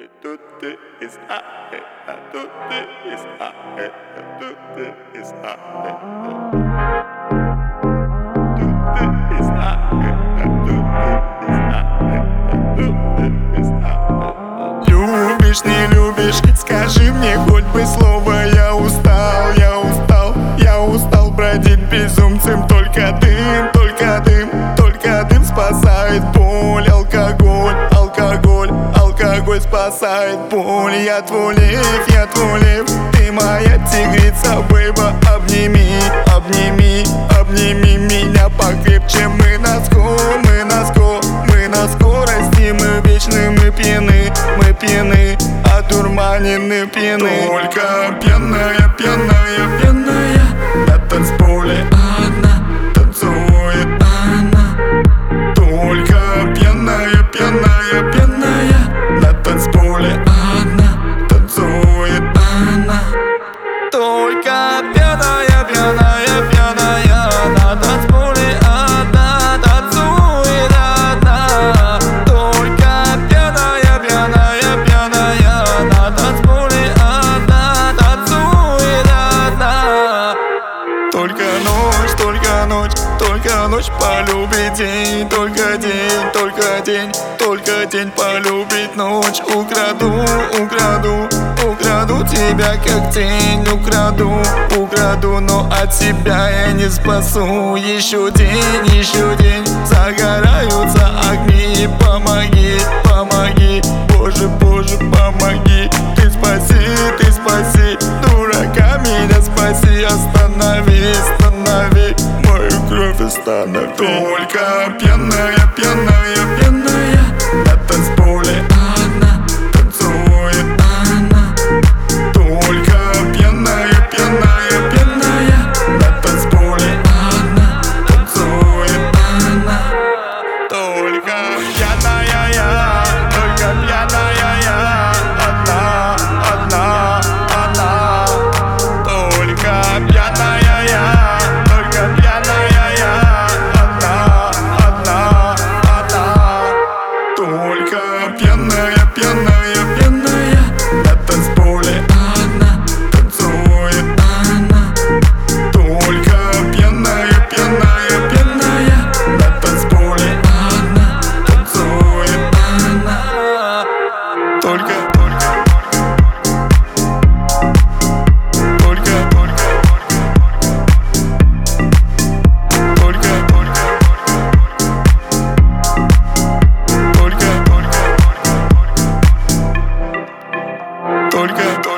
Tutti is high, tutti is high, tutti is high. Tutti is high, tutti is high. Любишь, не любишь, скажи мне хоть бы слово. Я устал, я устал, я устал бродить безумцем. Только дым, только дым, только дым спасает боль. Алкоголь, алкоголь, алкоголь спасает боль. Я твой лев, ты моя тигрица, бейба. Обними, обними, обними меня покрепче. Мы на скорости, мы вечны, мы пьяны, одурманены пьяны. Только пьяная, пьяная, пьяная на танцполе одна танцует она. Только пьяная, пьяная, пьяная на танцполе одна танцует она. Только пьяная, пьяная, пьяная на танцполе одна танцует одна. Только пьяная, пьяная, пьяная на танцполе одна танцует одна. Только ночь, только ночь, только ночь полюбит день. Только день, только день, только день полюбит ночь. Украду, украду, украду тебя как тень. Украду, украду, но от себя я не спасу. Еще день, загораются огни. Помоги, помоги, Боже, Боже, помоги. Ты спаси, дурака меня спаси. Останови, останови мою кровь, останови. Только пьяная, пьяная, пьяная на танцполе одна танцует она. Только пьяная, пьяная, пьяная на танцполе одна танцует она. Только пьяная я, только пьяная я, одна, одна, одна. Только пьяная я, только пьяная я, одна, одна, одна. Только пьяная, пьяная, пьяная на танцполе одна танцует она. Только пьяная, пьяная, пьяная на танцполе одна танцует она. Только только